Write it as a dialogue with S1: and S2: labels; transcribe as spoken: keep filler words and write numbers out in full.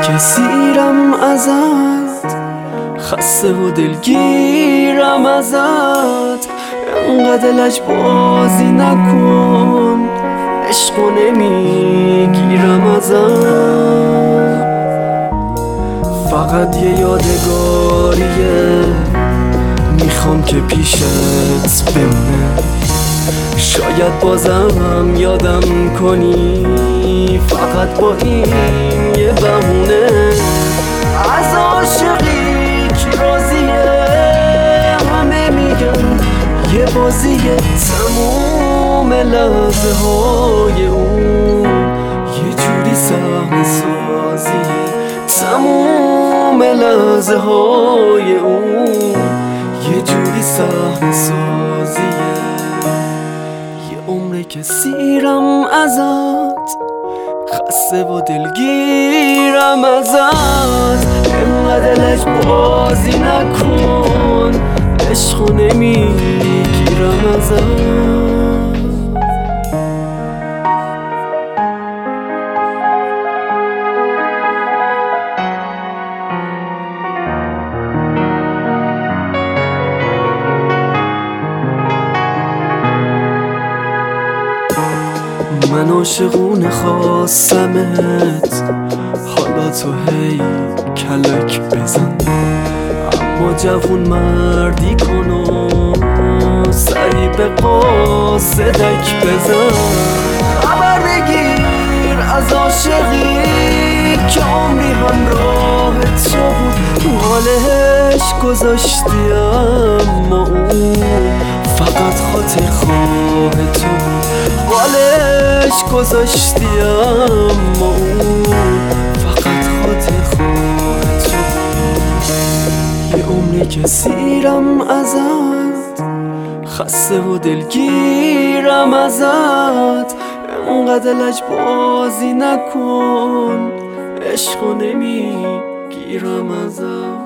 S1: که سیرم ازت، خسته و دلگیرم ازت. انقدر لج بازی نکن، عشقو نمیگیرم ازت. فقط یه یادگاریه میخوام که پیشت بمونه، شاید بازم یادم کنی. فقط با این یه بهونه از عاشقی که راضیه، همه میگن یه بازیه. تموم لحظه های اون یه جوری صحنه سازیه، تموم لحظه های اون یه جوری صحنه سازیه. یه عمره که سیرم ازت، خسته و دلگیرم ازت. انقدر لج بازی نکن، عشقو نمیگیرم ازت. من عاشقونه خواستمت، حالا تو هی کلک بزن. اما جوون مردی کن و سری به قاصدک بزن. خبر بگیر از عاشقی که عمری همراه تو بود. حالش گذاشتی اما اون فقط خاطر خواه تو بود. بالش گذاشتی اما اون فقط خاطر خواه تو بود. یه عمری که سیرم ازت، خسته و دلگیرم ازت. انقدر لج بازی نکن، عشقو نمیگیرم ازت.